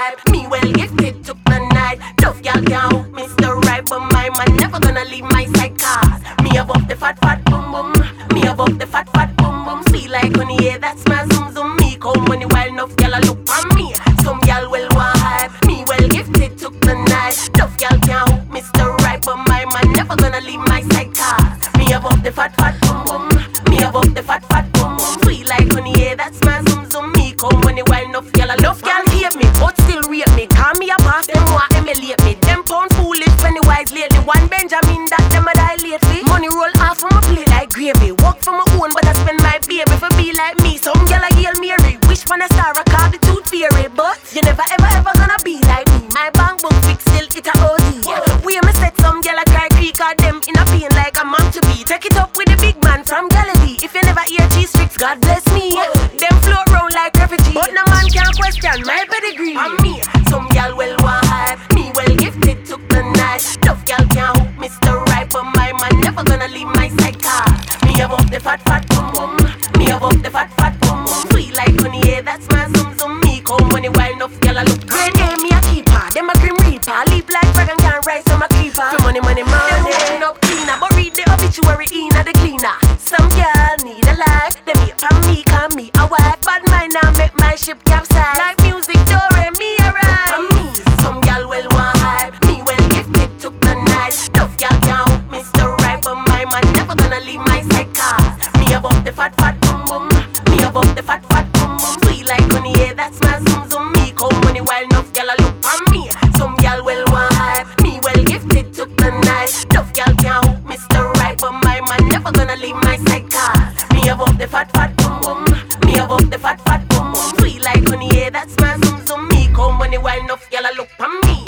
hype. Me well gifted, took the night. Tough gal can't hook me still right, but my man never gonna leave my side. Cause me above the fat boom boom. Me above the fat boom boom. Sweet like honey, yeah, that's my zoom zoom. Me come when the wild enough gal a look on me. Some gal will want hype. Me well gifted, took the night. Tough gal can't hook me still right, but my man never gonna leave my side. Cause me above the fat boom boom. Me above the fat boom boom. Sweet like honey, yeah, that's my zoom zoom. Me come when the wild enough gal a love gal hate me, but still rate me. Call me a boss, them want emulate me. Them pound foolish, Pennywise lately. One Benjamin that them a die lately. Money roll off from my plate like gravy. Work for my own, but I spend my baby for be like me. Some gal a Hail Mary, wish for a star, I call the tooth fairy. But you never ever gonna be like me. My bank book fix still it a OD. We me set some gal a cry creek, cause them in a pain like a man to be. Take it up with the big man from Galilee. If you never hear cheese tricks, God bless me. Them float round like refugee, but no man can question my pedigree. And me, some gal well want hype. Me well gifted, took the night. Tough gal can't hook me still right, but my man never gonna leave my side. Cause me above the fat boom boom. Me above the fat boom boom. Sweet like honey, yeah, that's my zoom zoom. Me come when the wild enough gal a look. Great name, me a keeper. Them a grim reaper. Leap like dragon can't rise, so I'm a keeper. For money, money. Them open up cleaner, but read the obituary in the cleaner. Some gal need a life. Them hate from me, call me a wife. Bad mind now make my ship capsize. Like music, do re me arrive. And me, some gal well want hype. Me well gifted, took the night. Tough gal can't hook me still right, but my man never gonna leave my side. Cause me above the fat boom boom. Me above the fat boom boom. Sweet like honey, yeah, that's my zoom zoom. Me come when the wild enough gal a look on me. Some gal well want hype. Me well gifted, took the night. Tough gal can't hook me still right, but my man never gonna leave my side. Cause me above the fat boom boom. Me above the fat boom boom. Sweet like honey, yeah, that's my zoom zoom. Me come when the wild enough gal a look on me.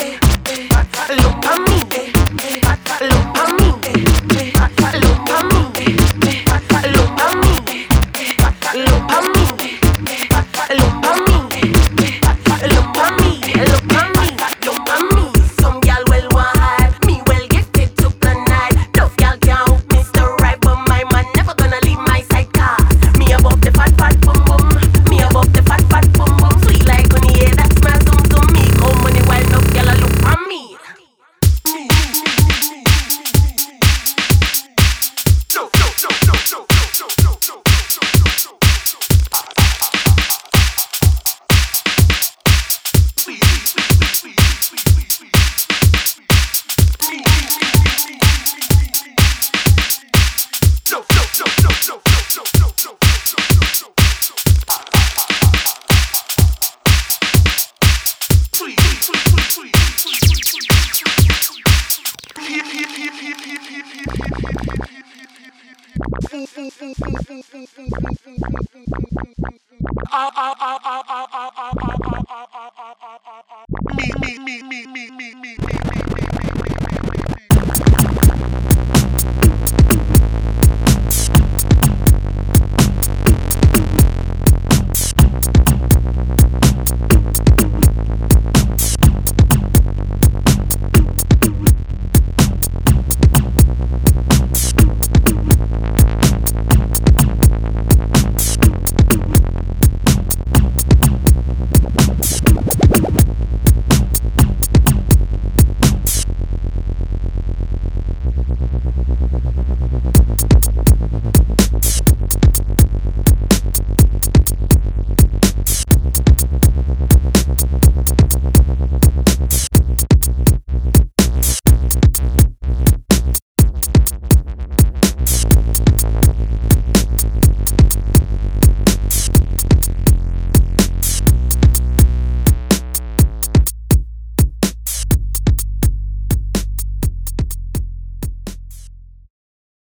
Look on me. Look on me. Look on me. Look on me. Look on me. Look on me. Look on me. Look on me. Look on me. Some gal well want hype. Me well gifted, took the night. Tough gal can't hook me still right, but my man never gonna leave my side. Cause me above the fat boom boom. Me above the fat boom boom. Sweet like honey, yeah, that's my zoom zoom. Me come when the wild enough gal a look on me.